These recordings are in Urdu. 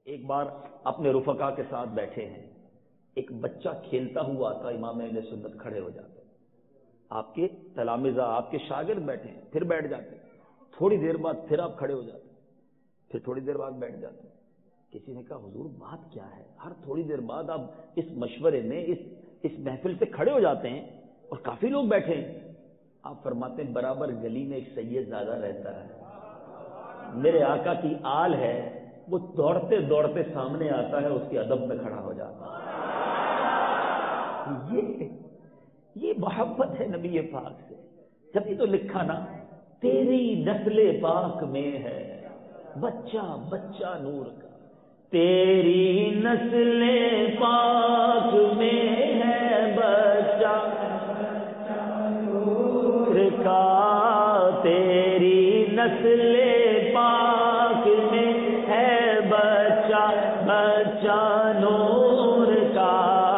ایک بار اپنے رفقا کے ساتھ بیٹھے ہیں، ایک بچہ کھیلتا ہوا آتا، امام اہل سنت کھڑے ہو جاتے، آپ کے تلامذہ آپ کے شاگرد بیٹھے ہیں، پھر بیٹھ جاتے، تھوڑی دیر بعد پھر آپ کھڑے ہو جاتے، پھر تھوڑی دیر بعد بیٹھ جاتے۔ کسی نے کہا حضور بات کیا ہے، ہر تھوڑی دیر بعد آپ اس مشورے میں اس محفل سے کھڑے ہو جاتے ہیں اور کافی لوگ بیٹھے ہیں؟ آپ فرماتے ہیں برابر گلی میں ایک سید زیادہ رہتا ہے، میرے آقا کی آل ہے، وہ دوڑتے دوڑتے سامنے آتا ہے، اس کے ادب میں کھڑا ہو جاتا ہے۔ یہ محبت ہے نبی پاک سے۔ جب یہ تو لکھا نا، تیری نسل پاک میں ہے بچہ بچہ نور کا، تیری نسل پاک میں ہے بچہ نور کا، تیری نسل پاک میں ہے بچہ بچہ نور کا۔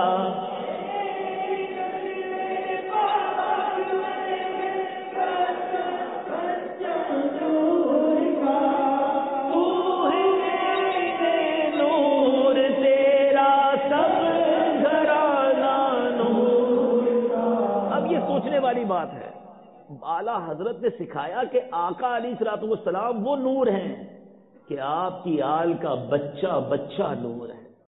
والی بات ہے، اعلیٰ حضرت نے سکھایا کہ آقا علیہ الصلوۃ والسلام وہ نور ہیں کہ آپ کی آل کا بچہ بچہ نور ہے۔